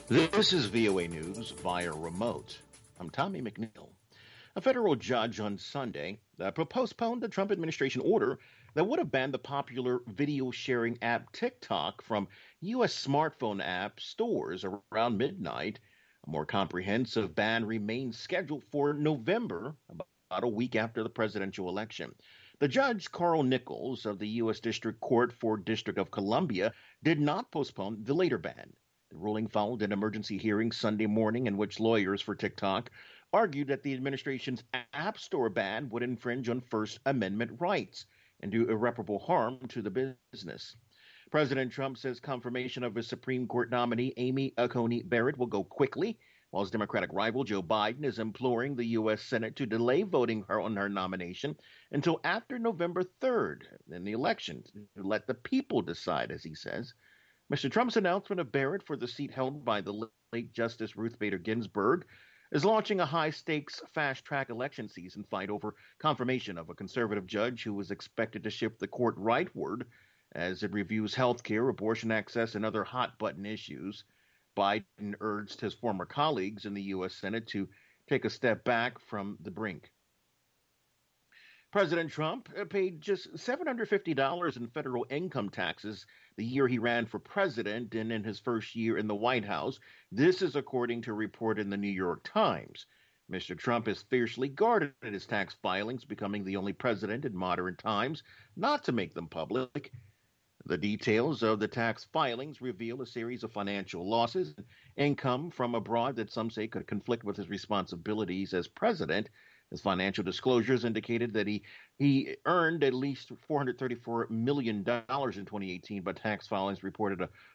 This is VOA News via remote. I'm Tommy McNeil. A federal judge on Sunday postponed the Trump administration order that would have banned the popular video sharing app TikTok from U.S. smartphone app stores around midnight. A more comprehensive ban remains scheduled for November, about a week after the presidential election. The judge, Carl Nichols of the U.S. District Court for District of Columbia, did not postpone the later ban. The ruling followed an emergency hearing Sunday morning in which lawyers for TikTok argued that the administration's App Store ban would infringe on First Amendment rights and do irreparable harm to the business. President Trump says confirmation of his Supreme Court nominee, Amy Coney Barrett, will go quickly, while his Democratic rival, Joe Biden, is imploring the U.S. Senate to delay voting on her nomination until after November 3rd in the election to let the people decide, as he says. Mr. Trump's announcement of Barrett for the seat held by the late Justice Ruth Bader Ginsburg is launching a high-stakes, fast-track election season fight over confirmation of a conservative judge who is expected to shift the court rightward as it reviews health care, abortion access, and other hot-button issues. Biden urged his former colleagues in the U.S. Senate to take a step back from the brink. President Trump paid just $750 in federal income taxes the year he ran for president and in his first year in the White House. This is according to a report in the New York Times. Mr. Trump has fiercely guarded his tax filings, becoming the only president in modern times not to make them public. The details of the tax filings reveal a series of financial losses and income from abroad that some say could conflict with his responsibilities as president. His financial disclosures indicated that he earned at least $434 million in 2018, but tax filings reported a